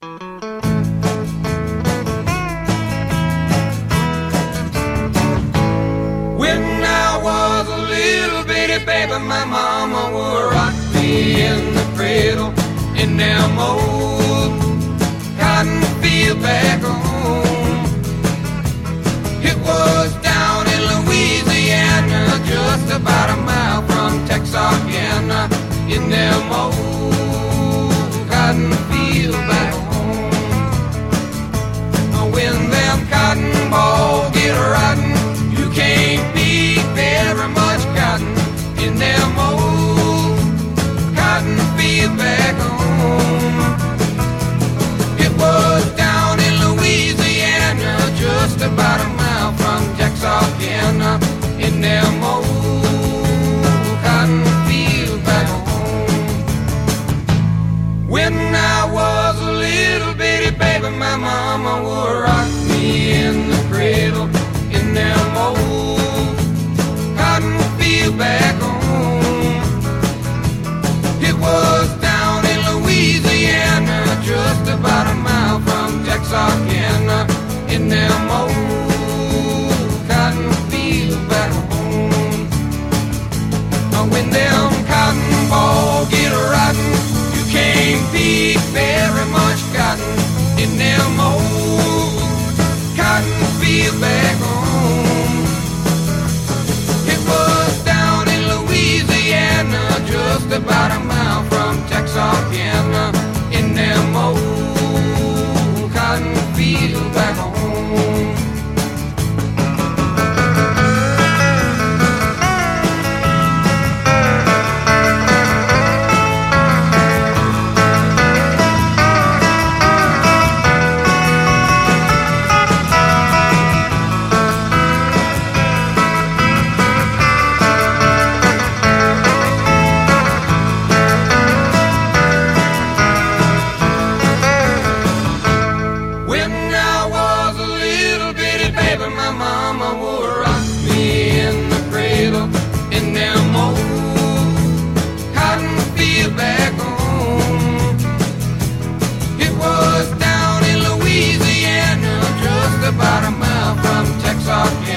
When I was a little bitty baby, my mama would rock me in the cradle in them old cotton field back home. It was down in Louisiana, just about a mile from Texarkana, in them old cotton field back home. When them cotton balls get rotten, you can't beat very much cotton in them old cotton field back home. It was down in Louisiana, just about a mile from Texarkana, in them old cotton field back home. When I was a little bitty baby, my mama would rock me in the cradle in them old cotton field back home. It was down in Louisiana, just about a mile from Texarkana, in them old cotton field back home. When them cotton balls get rotten, you can't beat very much cotton in them old cotton field back home. It was down in Louisiana, just about a mile from Texarkana, in them old cotton field back home. About a mile from Texarkana.